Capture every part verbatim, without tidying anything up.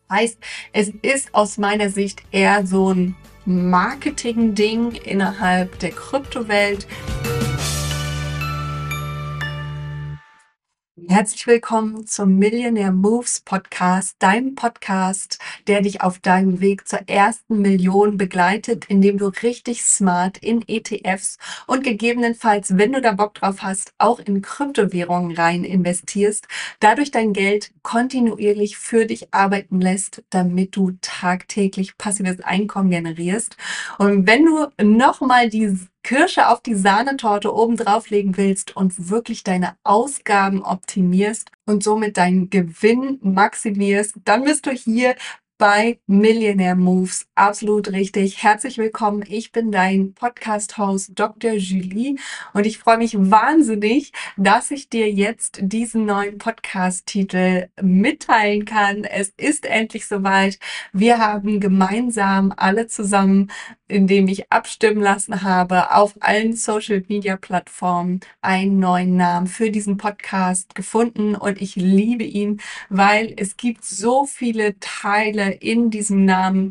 Heißt, es ist aus meiner Sicht eher so ein Marketing-Ding innerhalb der Kryptowelt. Herzlich willkommen zum Millionaire Moves Podcast, deinem Podcast, der dich auf deinem Weg zur ersten Million begleitet, indem du richtig smart in E T Fs und gegebenenfalls, wenn du da Bock drauf hast, auch in Kryptowährungen rein investierst, dadurch dein Geld kontinuierlich für dich arbeiten lässt, damit du tagtäglich passives Einkommen generierst. Und wenn du nochmal die Kirsche auf die Sahnetorte oben drauflegen willst und wirklich deine Ausgaben optimierst und somit deinen Gewinn maximierst, dann bist du hier bei Millionaire Moves absolut richtig. Herzlich willkommen. Ich bin dein Podcast-Host Doktor Julie und ich freue mich wahnsinnig, dass ich dir jetzt diesen neuen Podcast-Titel mitteilen kann. Es ist endlich soweit. Wir haben gemeinsam alle zusammen, indem ich abstimmen lassen habe, auf allen Social-Media-Plattformen einen neuen Namen für diesen Podcast gefunden und ich liebe ihn, weil es gibt so viele Teile in diesem Namen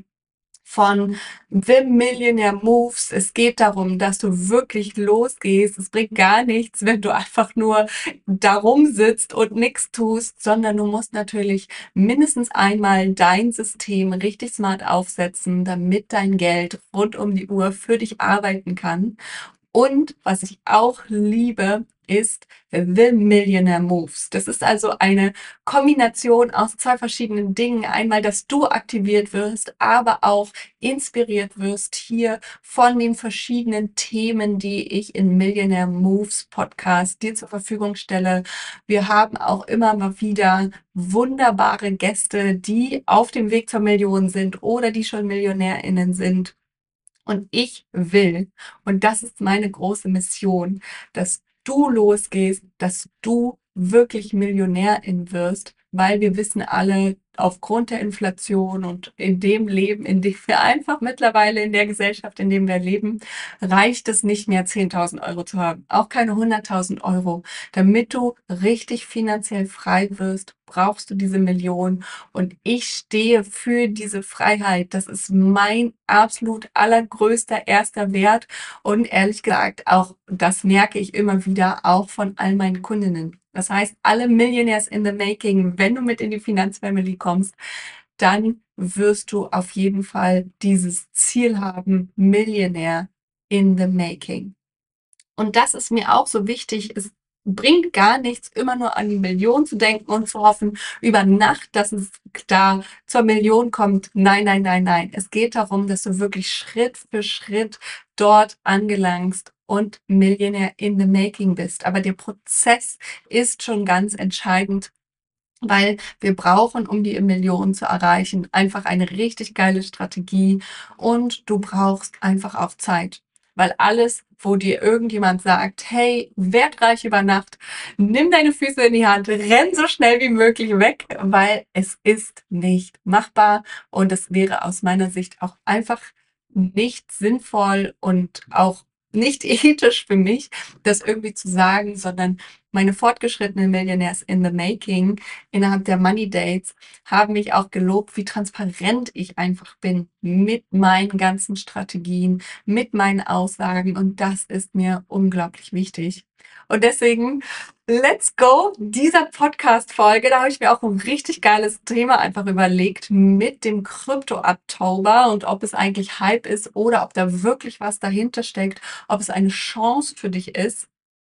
von The Millionaire Moves. Es geht darum, dass du wirklich losgehst. Es bringt gar nichts, wenn du einfach nur darum sitzt und nichts tust, sondern du musst natürlich mindestens einmal dein System richtig smart aufsetzen, damit dein Geld rund um die Uhr für dich arbeiten kann. Und was ich auch liebe, ist The Millionaire Moves. Das ist also eine Kombination aus zwei verschiedenen Dingen. Einmal, dass du aktiviert wirst, aber auch inspiriert wirst hier von den verschiedenen Themen, die ich in Millionaire Moves Podcast dir zur Verfügung stelle. Wir haben auch immer mal wieder wunderbare Gäste, die auf dem Weg zur Million sind oder die schon MillionärInnen sind. Und ich will, und das ist meine große Mission, dass du losgehst, dass du wirklich Millionärin wirst, weil wir wissen alle, aufgrund der Inflation und in dem Leben, in dem wir einfach mittlerweile in der Gesellschaft, in dem wir leben, reicht es nicht mehr, zehntausend Euro zu haben. Auch keine hunderttausend Euro. Damit du richtig finanziell frei wirst, brauchst du diese Million. Und ich stehe für diese Freiheit. Das ist mein absolut allergrößter erster Wert. Und ehrlich gesagt, auch das merke ich immer wieder, auch von all meinen Kundinnen. Das heißt, alle Millionaires in the Making, wenn du mit in die Finanzfamily kommst, dann wirst du auf jeden Fall dieses Ziel haben, Millionaire in the Making. Und das ist mir auch so wichtig. Es bringt gar nichts, immer nur an die Million zu denken und zu hoffen, über Nacht, dass es da zur Million kommt. Nein, nein, nein, nein. Es geht darum, dass du wirklich Schritt für Schritt dort angelangst und Millionär in the Making bist. Aber der Prozess ist schon ganz entscheidend, weil wir brauchen, um die Million zu erreichen, einfach eine richtig geile Strategie und du brauchst einfach auch Zeit. Weil alles, wo dir irgendjemand sagt, hey, werd reich über Nacht, nimm deine Füße in die Hand, renn so schnell wie möglich weg, weil es ist nicht machbar und es wäre aus meiner Sicht auch einfach nicht sinnvoll und auch nicht ethisch für mich, das irgendwie zu sagen, sondern meine fortgeschrittenen Millionaires in the Making innerhalb der Money Dates haben mich auch gelobt, wie transparent ich einfach bin mit meinen ganzen Strategien, mit meinen Aussagen und das ist mir unglaublich wichtig. Und deswegen, let's go! Dieser Podcast-Folge, da habe ich mir auch ein richtig geiles Thema einfach überlegt mit dem Krypto-Oktober und ob es eigentlich Hype ist oder ob da wirklich was dahinter steckt, ob es eine Chance für dich ist.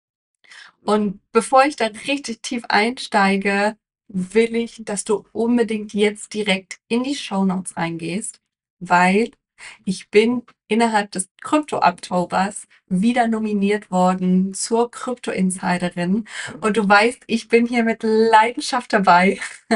Und bevor ich da richtig tief einsteige, will ich, dass du unbedingt jetzt direkt in die Shownotes reingehst, weil ich bin innerhalb des Krypto-Oktobers wieder nominiert worden zur Krypto-Insiderin. Und du weißt, ich bin hier mit Leidenschaft dabei.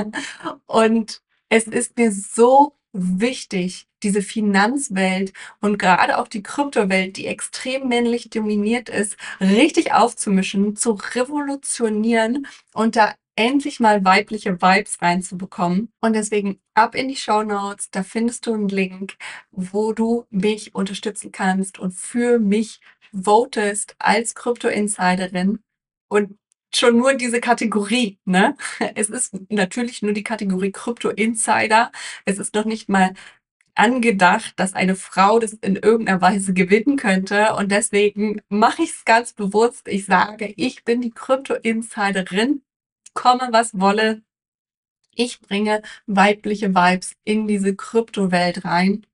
Und es ist mir so wichtig, diese Finanzwelt und gerade auch die Kryptowelt, die extrem männlich dominiert ist, richtig aufzumischen, zu revolutionieren und da endlich mal weibliche Vibes reinzubekommen. Und deswegen ab in die Shownotes, da findest du einen Link, wo du mich unterstützen kannst und für mich votest als Krypto-Insiderin. Und schon nur diese Kategorie, ne? Es ist natürlich nur die Kategorie Krypto Insider. Es ist noch nicht mal angedacht, dass eine Frau das in irgendeiner Weise gewinnen könnte. Und deswegen mache ich es ganz bewusst. Ich sage, ich bin die Krypto-Insiderin, komme was wolle. Ich bringe weibliche Vibes in diese Kryptowelt rein.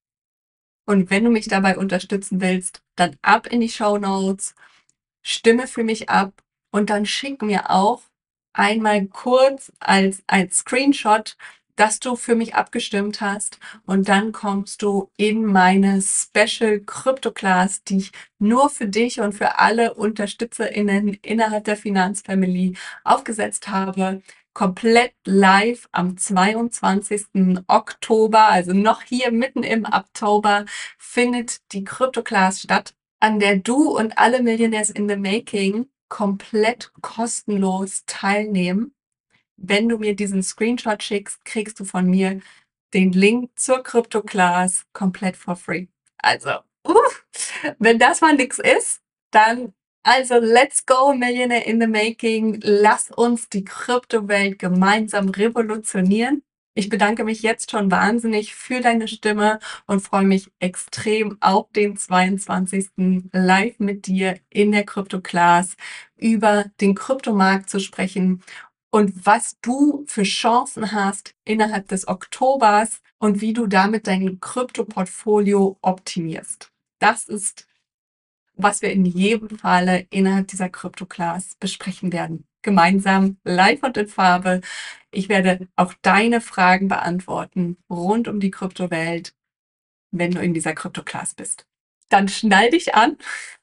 Und wenn du mich dabei unterstützen willst, dann ab in die Show Notes, stimme für mich ab und dann schick mir auch einmal kurz als ein Screenshot, dass du für mich abgestimmt hast und dann kommst du in meine Special Crypto Class, die ich nur für dich und für alle UnterstützerInnen innerhalb der Finanzfamily aufgesetzt habe. Komplett live am zweiundzwanzigsten Oktober, also noch hier mitten im Oktober, findet die Crypto Class statt, an der du und alle Millionaires in the Making komplett kostenlos teilnehmen. Wenn du mir diesen Screenshot schickst, kriegst du von mir den Link zur Crypto Class komplett for free. Also, uh, wenn das mal nix ist, dann also let's go, Millionaire in the Making. Lass uns die Kryptowelt gemeinsam revolutionieren. Ich bedanke mich jetzt schon wahnsinnig für deine Stimme und freue mich extrem auf den zweiundzwanzigsten live mit dir in der Crypto Class über den Kryptomarkt zu sprechen und was du für Chancen hast innerhalb des Oktobers und wie du damit dein Krypto-Portfolio optimierst. Das ist, was wir in jedem Falle innerhalb dieser Crypto-Class besprechen werden. Gemeinsam, live und in Farbe. Ich werde auch deine Fragen beantworten rund um die Kryptowelt, wenn du in dieser Crypto-Class bist. Dann schnall dich an,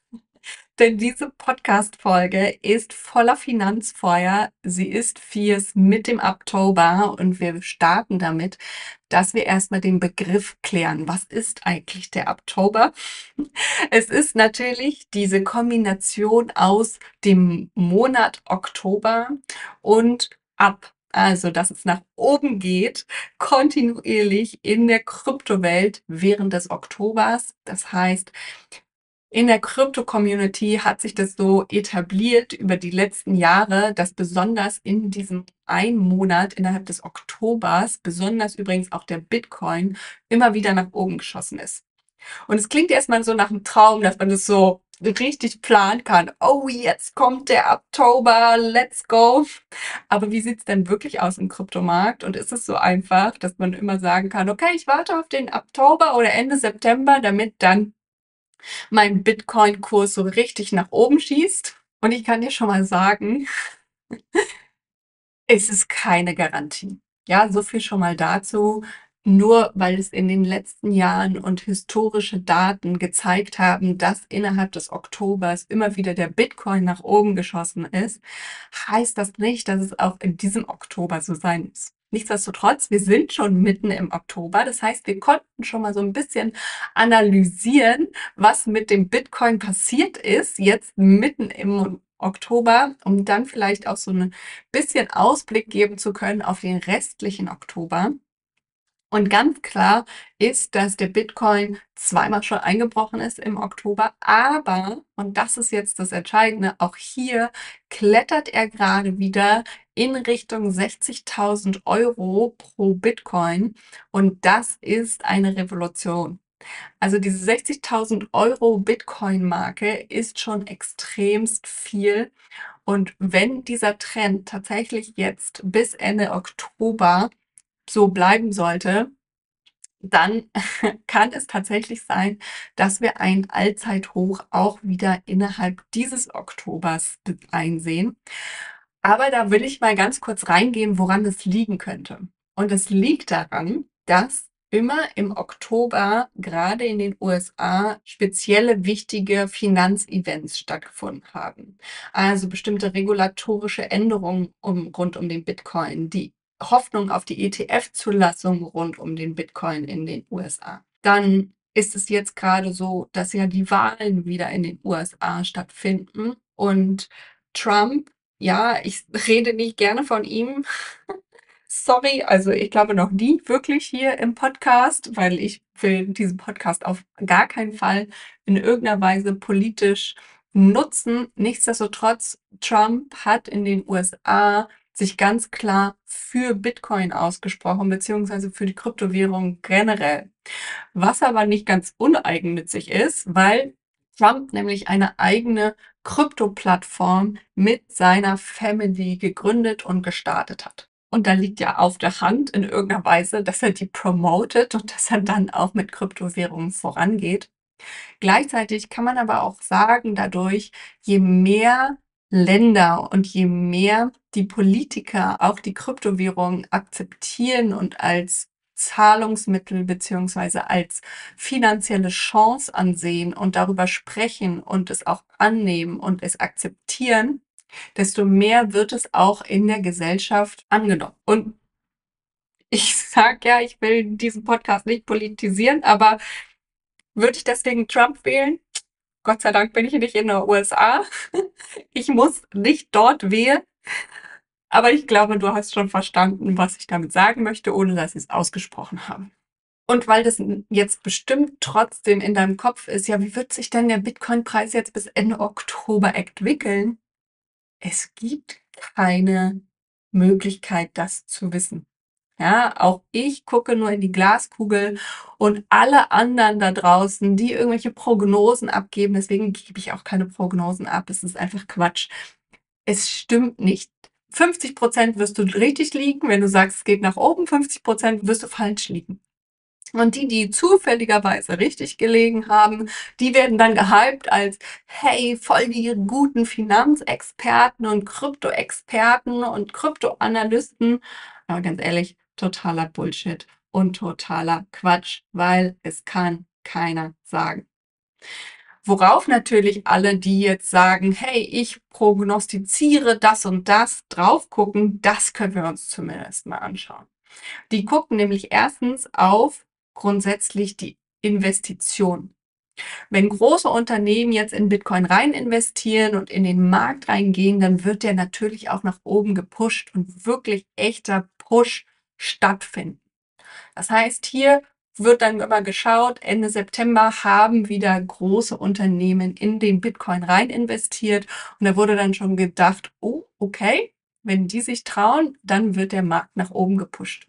denn diese Podcast-Folge ist voller Finanzfeuer. Sie ist fierce mit dem Oktober und wir starten damit, dass wir erstmal den Begriff klären. Was ist eigentlich der Oktober? Es ist natürlich diese Kombination aus dem Monat Oktober und ab. Also, dass es nach oben geht, kontinuierlich in der Kryptowelt während des Oktobers. Das heißt, in der Krypto-Community hat sich das so etabliert über die letzten Jahre, dass besonders in diesem einen Monat innerhalb des Oktobers, besonders übrigens auch der Bitcoin, immer wieder nach oben geschossen ist. Und es klingt erstmal so nach einem Traum, dass man das so richtig planen kann. Oh, jetzt kommt der Oktober, let's go. Aber wie sieht's denn wirklich aus im Kryptomarkt? Und ist es so einfach, dass man immer sagen kann, okay, ich warte auf den Oktober oder Ende September, damit dann mein Bitcoin-Kurs so richtig nach oben schießt? Und ich kann dir schon mal sagen, es ist keine Garantie. Ja, so viel schon mal dazu. Nur weil es in den letzten Jahren und historische Daten gezeigt haben, dass innerhalb des Oktobers immer wieder der Bitcoin nach oben geschossen ist, heißt das nicht, dass es auch in diesem Oktober so sein muss. Nichtsdestotrotz, wir sind schon mitten im Oktober. Das heißt, wir konnten schon mal so ein bisschen analysieren, was mit dem Bitcoin passiert ist, jetzt mitten im Oktober, um dann vielleicht auch so ein bisschen Ausblick geben zu können auf den restlichen Oktober. Und ganz klar ist, dass der Bitcoin zweimal schon eingebrochen ist im Oktober, aber, und das ist jetzt das Entscheidende, auch hier klettert er gerade wieder in Richtung sechzigtausend Euro pro Bitcoin und das ist eine Revolution. Also diese sechzigtausend Euro Bitcoin-Marke ist schon extremst viel und wenn dieser Trend tatsächlich jetzt bis Ende Oktober so bleiben sollte, dann kann es tatsächlich sein, dass wir ein Allzeithoch auch wieder innerhalb dieses Oktobers einsehen. Aber da will ich mal ganz kurz reingehen, woran es liegen könnte. Und es liegt daran, dass immer im Oktober gerade in den U S A spezielle wichtige Finanzevents stattgefunden haben. Also bestimmte regulatorische Änderungen um, rund um den Bitcoin, die Hoffnung auf die E T F-Zulassung rund um den Bitcoin in den U S A. Dann ist es jetzt gerade so, dass ja die Wahlen wieder in den U S A stattfinden und Trump, ja, ich rede nicht gerne von ihm. Sorry, also ich glaube noch nie wirklich hier im Podcast, weil ich will diesen Podcast auf gar keinen Fall in irgendeiner Weise politisch nutzen. Nichtsdestotrotz, Trump hat in den U S A sich ganz klar für Bitcoin ausgesprochen, beziehungsweise für die Kryptowährung generell. Was aber nicht ganz uneigennützig ist, weil Trump nämlich eine eigene Krypto-Plattform mit seiner Family gegründet und gestartet hat. Und da liegt ja auf der Hand in irgendeiner Weise, dass er die promotet und dass er dann auch mit Kryptowährungen vorangeht. Gleichzeitig kann man aber auch sagen, dadurch, je mehr Länder und je mehr die Politiker auch die Kryptowährung akzeptieren und als Zahlungsmittel beziehungsweise als finanzielle Chance ansehen und darüber sprechen und es auch annehmen und es akzeptieren, desto mehr wird es auch in der Gesellschaft angenommen. Und ich sage ja, ich will diesen Podcast nicht politisieren, aber würde ich deswegen Trump wählen? Gott sei Dank bin ich nicht in den U S A. Ich muss nicht dort wählen. Aber ich glaube, du hast schon verstanden, was ich damit sagen möchte, ohne dass ich es ausgesprochen habe. Und weil das jetzt bestimmt trotzdem in deinem Kopf ist, ja, wie wird sich denn der Bitcoin-Preis jetzt bis Ende Oktober entwickeln? Es gibt keine Möglichkeit, das zu wissen. Ja, auch ich gucke nur in die Glaskugel und alle anderen da draußen, die irgendwelche Prognosen abgeben, deswegen gebe ich auch keine Prognosen ab. Es ist einfach Quatsch. Es stimmt nicht. fünfzig Prozent wirst du richtig liegen, wenn du sagst, es geht nach oben, fünfzig Prozent wirst du falsch liegen. Und die, die zufälligerweise richtig gelegen haben, die werden dann gehypt als, hey, voll die guten Finanzexperten und Kryptoexperten und Kryptoanalysten. Aber ganz ehrlich, totaler Bullshit und totaler Quatsch, weil es kann keiner sagen. Worauf natürlich alle, die jetzt sagen, hey, ich prognostiziere das und das, drauf gucken, das können wir uns zumindest mal anschauen. Die gucken nämlich erstens auf grundsätzlich die Investition. Wenn große Unternehmen jetzt in Bitcoin rein investieren und in den Markt reingehen, dann wird der natürlich auch nach oben gepusht und wirklich echter Push stattfinden. Das heißt, hier wird dann immer geschaut, Ende September haben wieder große Unternehmen in den Bitcoin rein investiert und da wurde dann schon gedacht, oh, okay, wenn die sich trauen, dann wird der Markt nach oben gepusht.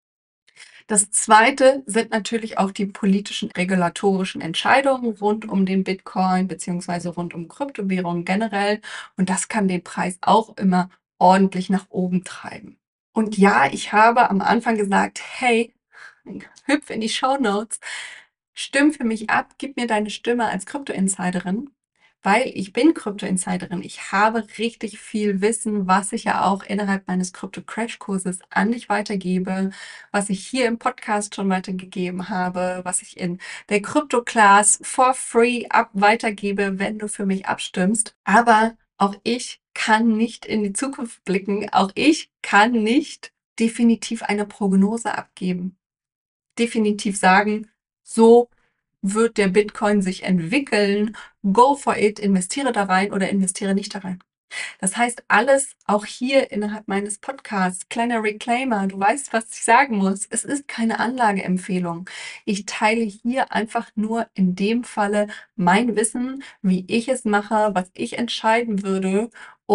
Das zweite sind natürlich auch die politischen regulatorischen Entscheidungen rund um den Bitcoin beziehungsweise rund um Kryptowährungen generell. Und das kann den Preis auch immer ordentlich nach oben treiben. Und ja, ich habe am Anfang gesagt, hey, hüpf in die Shownotes, stimm für mich ab, gib mir deine Stimme als Krypto-Insiderin, weil ich bin Krypto-Insiderin. Ich habe richtig viel Wissen, was ich ja auch innerhalb meines Krypto-Crash-Kurses an dich weitergebe, was ich hier im Podcast schon weitergegeben habe, was ich in der Krypto-Class for free ab weitergebe, wenn du für mich abstimmst. Aber auch ich kann nicht in die Zukunft blicken. Auch ich kann nicht definitiv eine Prognose abgeben. Definitiv sagen, so wird der Bitcoin sich entwickeln, go for it, investiere da rein oder investiere nicht da rein. Das heißt, alles auch hier innerhalb meines Podcasts, kleiner Reclaimer, du weißt, was ich sagen muss. Es ist keine Anlageempfehlung. Ich teile hier einfach nur in dem Falle mein Wissen, wie ich es mache, was ich entscheiden würde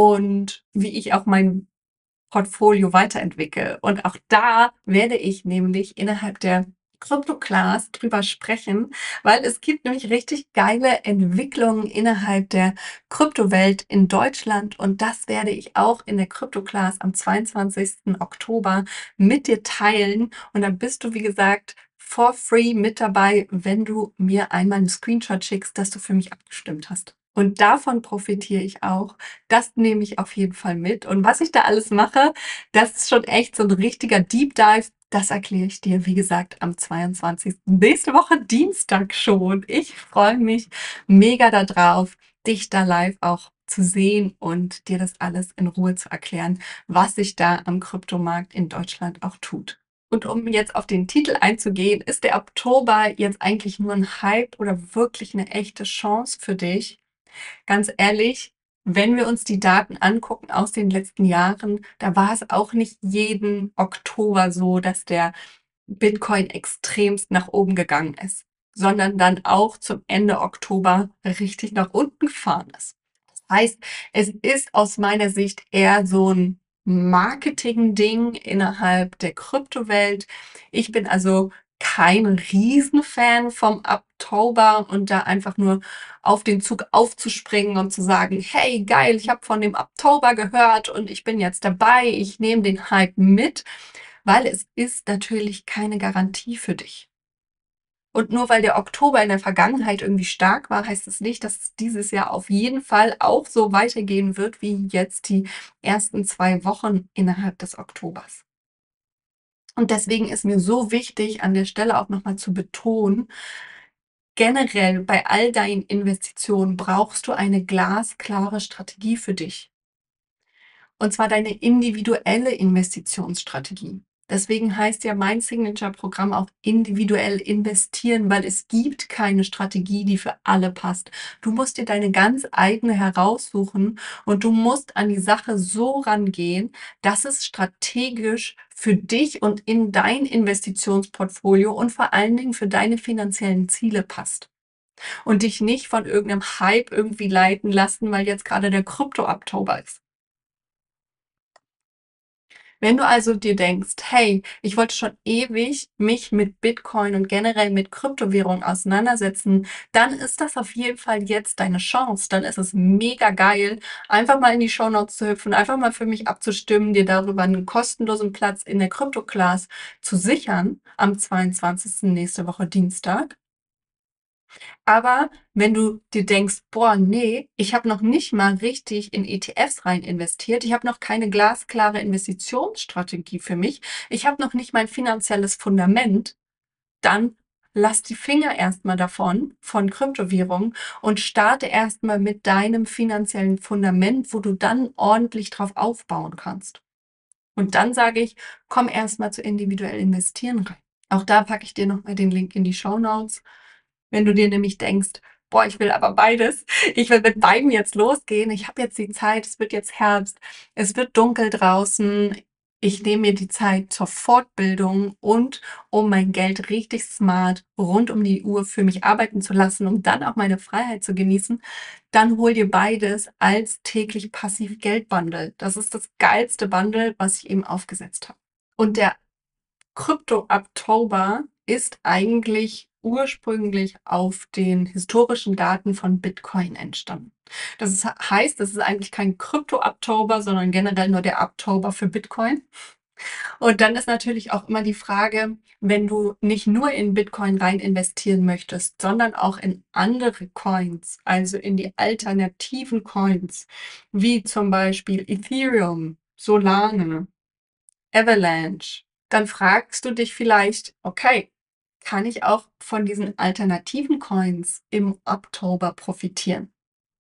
und wie ich auch mein Portfolio weiterentwickle. Und auch da werde ich nämlich innerhalb der Krypto-Class drüber sprechen, weil es gibt nämlich richtig geile Entwicklungen innerhalb der Kryptowelt in Deutschland und das werde ich auch in der Krypto-Class am zweiundzwanzigsten Oktober mit dir teilen und dann bist du, wie gesagt, for free mit dabei, wenn du mir einmal einen Screenshot schickst, dass du für mich abgestimmt hast. Und davon profitiere ich auch. Das nehme ich auf jeden Fall mit. Und was ich da alles mache, das ist schon echt so ein richtiger Deep Dive. Das erkläre ich dir, wie gesagt, am zweiundzwanzigsten Nächste Woche Dienstag schon. Ich freue mich mega darauf, dich da live auch zu sehen und dir das alles in Ruhe zu erklären, was sich da am Kryptomarkt in Deutschland auch tut. Und um jetzt auf den Titel einzugehen, ist der Oktober jetzt eigentlich nur ein Hype oder wirklich eine echte Chance für dich? Ganz ehrlich, wenn wir uns die Daten angucken aus den letzten Jahren, da war es auch nicht jeden Oktober so, dass der Bitcoin extremst nach oben gegangen ist, sondern dann auch zum Ende Oktober richtig nach unten gefahren ist. Heißt, es ist aus meiner Sicht eher so ein Marketing-Ding innerhalb der Kryptowelt. Ich bin also kein Riesenfan vom Oktober und da einfach nur auf den Zug aufzuspringen und zu sagen: „Hey, geil, ich habe von dem Oktober gehört und ich bin jetzt dabei. Ich nehme den Hype mit“, weil es ist natürlich keine Garantie für dich. Und nur weil der Oktober in der Vergangenheit irgendwie stark war, heißt es nicht, dass es dieses Jahr auf jeden Fall auch so weitergehen wird wie jetzt die ersten zwei Wochen innerhalb des Oktobers. Und deswegen ist mir so wichtig, an der Stelle auch nochmal zu betonen, generell bei all deinen Investitionen brauchst du eine glasklare Strategie für dich. Und zwar deine individuelle Investitionsstrategie. Deswegen heißt ja mein Signature-Programm auch individuell investieren, weil es gibt keine Strategie, die für alle passt. Du musst dir deine ganz eigene heraussuchen und du musst an die Sache so rangehen, dass es strategisch für dich und in dein Investitionsportfolio und vor allen Dingen für deine finanziellen Ziele passt. Und dich nicht von irgendeinem Hype irgendwie leiten lassen, weil jetzt gerade der Krypto-Oktober ist. Wenn du also dir denkst, hey, ich wollte schon ewig mich mit Bitcoin und generell mit Kryptowährungen auseinandersetzen, dann ist das auf jeden Fall jetzt deine Chance. Dann ist es mega geil, einfach mal in die Shownotes zu hüpfen, einfach mal für mich abzustimmen, dir darüber einen kostenlosen Platz in der Krypto-Class zu sichern am zweiundzwanzigsten nächste Woche Dienstag. Aber wenn du dir denkst, boah, nee, ich habe noch nicht mal richtig in E T Fs rein investiert, ich habe noch keine glasklare Investitionsstrategie für mich, ich habe noch nicht mein finanzielles Fundament, dann lass die Finger erstmal davon, von Kryptowährungen und starte erstmal mit deinem finanziellen Fundament, wo du dann ordentlich drauf aufbauen kannst. Und dann sage ich, komm erstmal zu individuell investieren rein. Auch da packe ich dir nochmal den Link in die Show Notes. Wenn du dir nämlich denkst, boah, ich will aber beides. Ich will mit beiden jetzt losgehen. Ich habe jetzt die Zeit. Es wird jetzt Herbst. Es wird dunkel draußen. Ich nehme mir die Zeit zur Fortbildung und um mein Geld richtig smart rund um die Uhr für mich arbeiten zu lassen, um dann auch meine Freiheit zu genießen. Dann hol dir beides als täglich passiv Geldbundle. Das ist das geilste Bundle, was ich eben aufgesetzt habe. Und der Krypto-Oktober ist eigentlich ursprünglich auf den historischen Daten von Bitcoin entstanden. Das ist, heißt, es ist eigentlich kein Krypto-Oktober, sondern generell nur der Oktober für Bitcoin. Und dann ist natürlich auch immer die Frage, wenn du nicht nur in Bitcoin rein investieren möchtest, sondern auch in andere Coins, also in die alternativen Coins, wie zum Beispiel Ethereum, Solana, Avalanche, dann fragst du dich vielleicht, okay, kann ich auch von diesen alternativen Coins im Oktober profitieren?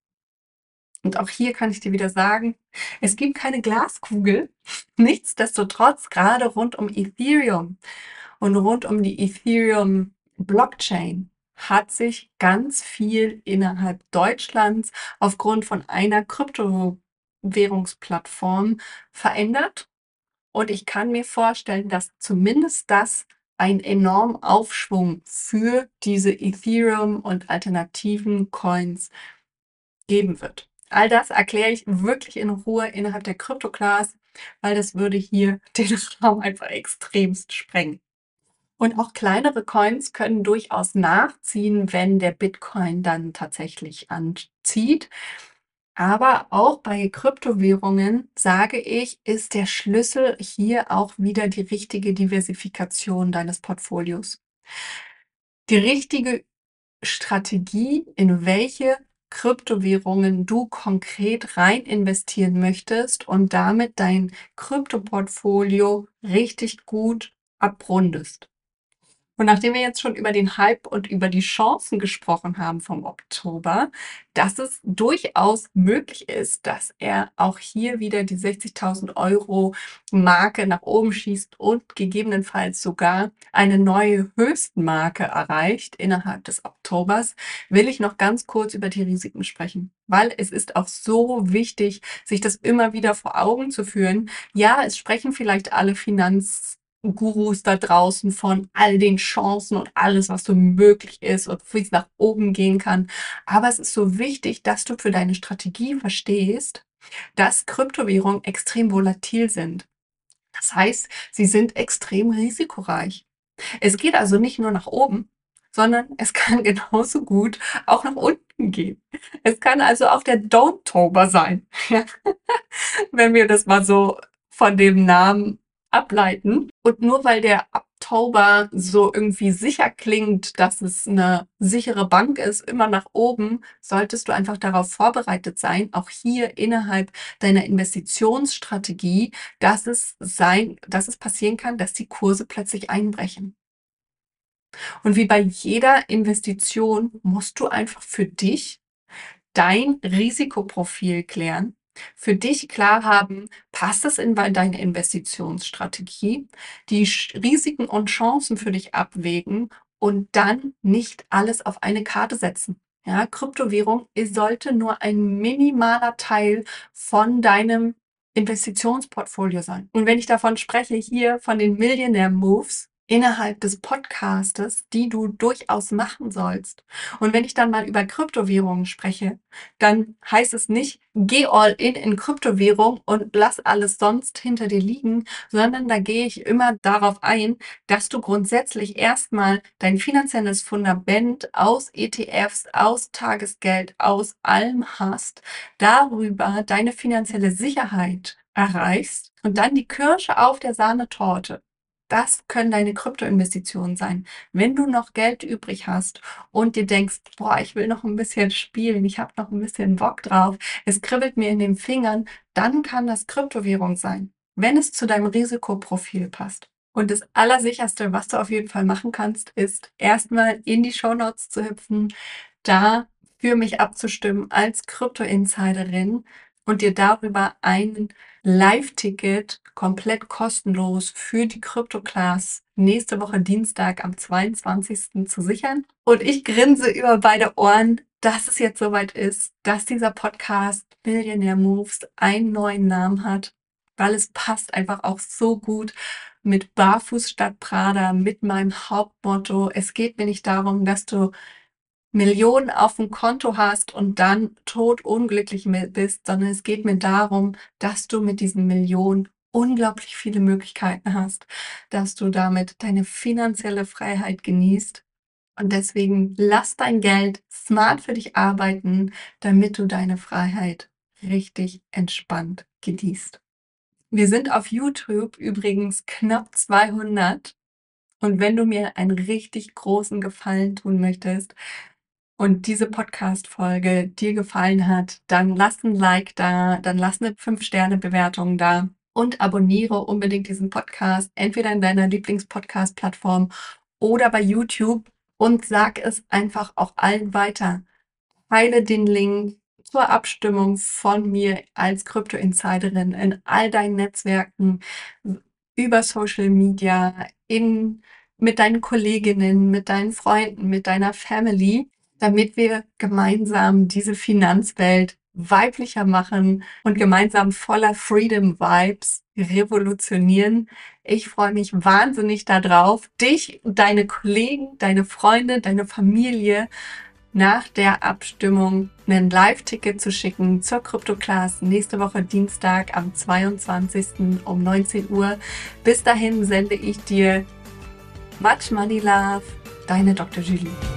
Und auch hier kann ich dir wieder sagen, es gibt keine Glaskugel. Nichtsdestotrotz, gerade rund um Ethereum und rund um die Ethereum Blockchain hat sich ganz viel innerhalb Deutschlands aufgrund von einer Kryptowährungsplattform verändert. Und ich kann mir vorstellen, dass zumindest das einen enormen Aufschwung für diese Ethereum und alternativen Coins geben wird. All das erkläre ich wirklich in Ruhe innerhalb der Crypto-Class, weil das würde hier den Raum einfach extremst sprengen. Und auch kleinere Coins können durchaus nachziehen, wenn der Bitcoin dann tatsächlich anzieht. Aber auch bei Kryptowährungen, sage ich, ist der Schlüssel hier auch wieder die richtige Diversifikation deines Portfolios. Die richtige Strategie, in welche Kryptowährungen du konkret rein investieren möchtest und damit dein Kryptoportfolio richtig gut abrundest. Und nachdem wir jetzt schon über den Hype und über die Chancen gesprochen haben vom Oktober, dass es durchaus möglich ist, dass er auch hier wieder die sechzigtausend Euro Marke nach oben schießt und gegebenenfalls sogar eine neue Höchstmarke erreicht innerhalb des Oktobers, will ich noch ganz kurz über die Risiken sprechen, weil es ist auch so wichtig, sich das immer wieder vor Augen zu führen. Ja, es sprechen vielleicht alle Finanz Gurus da draußen von all den Chancen und alles, was so möglich ist und wie es nach oben gehen kann. Aber es ist so wichtig, dass du für deine Strategie verstehst, dass Kryptowährungen extrem volatil sind. Das heißt, sie sind extrem risikoreich. Es geht also nicht nur nach oben, sondern es kann genauso gut auch nach unten gehen. Es kann also auch der Downtober sein, ja, wenn wir das mal so von dem Namen ableiten. Und nur weil der Oktober so irgendwie sicher klingt, dass es eine sichere Bank ist, immer nach oben, solltest du einfach darauf vorbereitet sein, auch hier innerhalb deiner Investitionsstrategie, dass es sein, dass es passieren kann, dass die Kurse plötzlich einbrechen. Und wie bei jeder Investition musst du einfach für dich dein Risikoprofil klären, für dich klar haben, passt es in deine Investitionsstrategie, die Risiken und Chancen für dich abwägen und dann nicht alles auf eine Karte setzen. Ja, Kryptowährung sollte nur ein minimaler Teil von deinem Investitionsportfolio sein. Und wenn ich davon spreche, hier von den Millionaire Moves innerhalb des Podcastes, die du durchaus machen sollst. Und wenn ich dann mal über Kryptowährungen spreche, dann heißt es nicht, geh all in in Kryptowährung und lass alles sonst hinter dir liegen, sondern da gehe ich immer darauf ein, dass du grundsätzlich erstmal dein finanzielles Fundament aus E T Fs, aus Tagesgeld, aus allem hast, darüber deine finanzielle Sicherheit erreichst und dann die Kirsche auf der Sahnetorte. Das können deine Kryptoinvestitionen sein. Wenn du noch Geld übrig hast und dir denkst, boah, ich will noch ein bisschen spielen, ich habe noch ein bisschen Bock drauf, es kribbelt mir in den Fingern, dann kann das Kryptowährung sein, wenn es zu deinem Risikoprofil passt. Und das Allersicherste, was du auf jeden Fall machen kannst, ist erstmal in die Shownotes zu hüpfen, da für mich abzustimmen als Krypto-Insiderin und dir darüber einen Live-Ticket komplett kostenlos für die Krypto-Class nächste Woche Dienstag am zweiundzwanzigsten zu sichern. Und ich grinse über beide Ohren, dass es jetzt soweit ist, dass dieser Podcast Millionaire Moves einen neuen Namen hat, weil es passt einfach auch so gut mit Barfuß statt Prada, mit meinem Hauptmotto. Es geht mir nicht darum, dass du Millionen auf dem Konto hast und dann todunglücklich bist, sondern es geht mir darum, dass du mit diesen Millionen unglaublich viele Möglichkeiten hast, dass du damit deine finanzielle Freiheit genießt. Und deswegen lass dein Geld smart für dich arbeiten, damit du deine Freiheit richtig entspannt genießt. Wir sind auf YouTube übrigens knapp zweihundert. Und wenn du mir einen richtig großen Gefallen tun möchtest, und diese Podcast-Folge dir gefallen hat, dann lass ein Like da, dann lass eine fünf Sterne Bewertung da und abonniere unbedingt diesen Podcast, entweder in deiner Lieblings-Podcast-Plattform oder bei YouTube und sag es einfach auch allen weiter. Teile den Link zur Abstimmung von mir als Krypto-Insiderin in all deinen Netzwerken, über Social Media, in, mit deinen Kolleginnen, mit deinen Freunden, mit deiner Family, damit wir gemeinsam diese Finanzwelt weiblicher machen und gemeinsam voller Freedom Vibes revolutionieren. Ich freue mich wahnsinnig darauf, dich, deine Kollegen, deine Freunde, deine Familie nach der Abstimmung ein Live-Ticket zu schicken zur Krypto-Class nächste Woche Dienstag am zweiundzwanzigsten um neunzehn Uhr. Bis dahin sende ich dir Much Money Love, deine Doktor Julie.